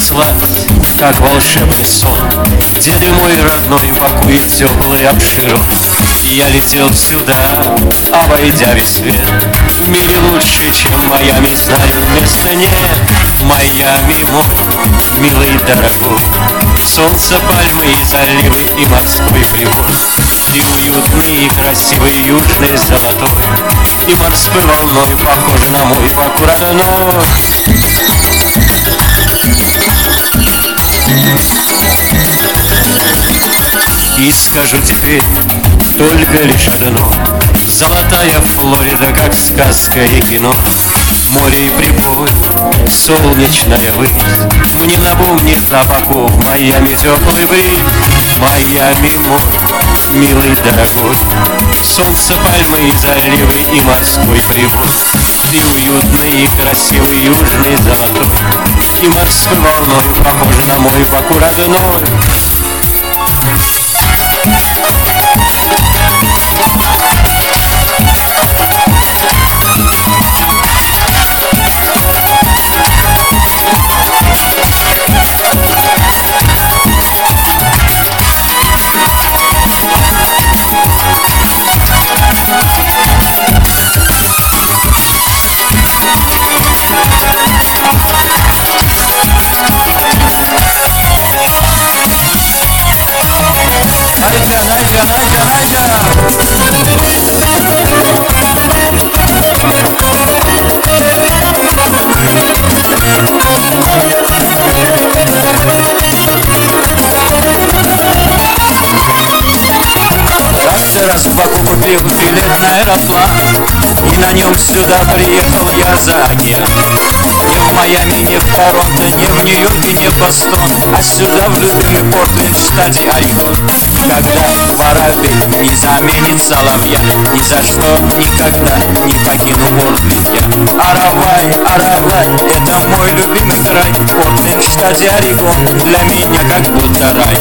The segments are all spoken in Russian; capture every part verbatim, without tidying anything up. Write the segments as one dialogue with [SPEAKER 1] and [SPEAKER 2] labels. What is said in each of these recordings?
[SPEAKER 1] сладость, как волшебный сон. Деды мой родной, покой теплый обширов. Я летел сюда, обойдя весь свет. В мире лучше, чем Майами, знаю, места нет. Майами мой, милый дорогой, солнце, пальмы и заливы, и морской прибой. И уютный, и красивый, южный, золотой, и морской волной похожий на мой Баку родной. И скажу теперь только лишь одно: золотая Флорида, как сказка и кино. Море и прибой, солнечная высь мне напомнит о Баку, в Майами теплый бриз. Майами мой, милый дорогой, солнце, пальмы и заливы, и морской прибой. И уютный, и красивый, южный, золотой, и морской волной похожий на мой Баку родной. Найдя, найдя, найдя, найдя. Как-то раз в Баку купил билет на аэроплан, и на нем сюда приехал я за океан. Не в Майами, не в Торонто, не в Нью-Йорке, не в Бостон, а сюда, в любимый Портленд, в штате Орегон. Когда воробей не заменит соловья, ни за что никогда не покину Портленд я. Аравай, Аравай, это мой любимый край. Портленд, в штате Орегон, для меня как будто рай.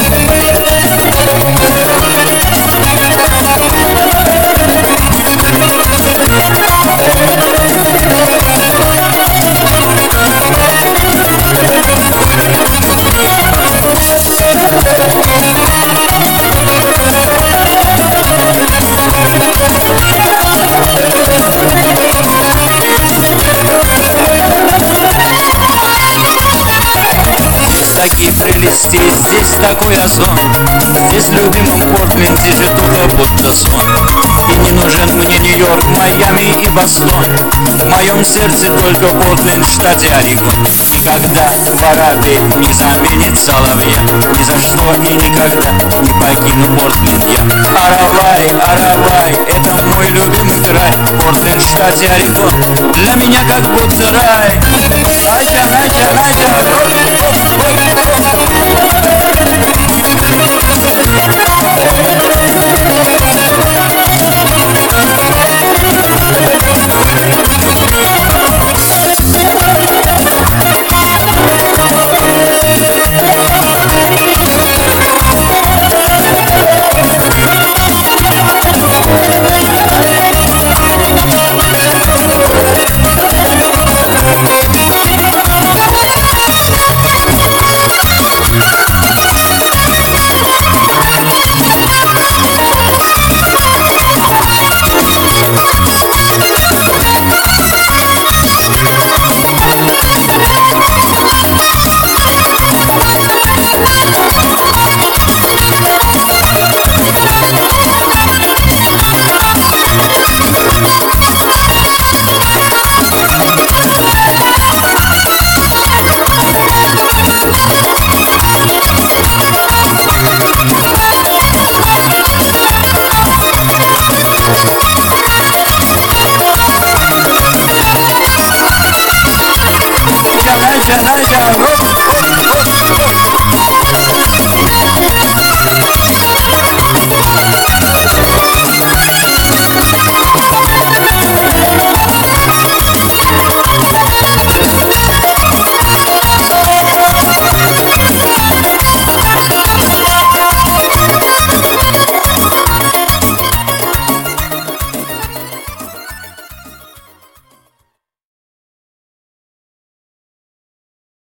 [SPEAKER 1] Такие прелести, здесь такой озон. Здесь в любимом Портленде же только будто сон. И не нужен мне Нью-Йорк, Майами и Бостон. В моем сердце только Портленд, в штате Орегон. Никогда воробей не заменит соловья, ни за что и никогда не покину Портленд я. Аравай, Аравай, это мой любимый край. Портленд, в штате Орегон, для меня как будто рай. Найдя, найдя, найдя.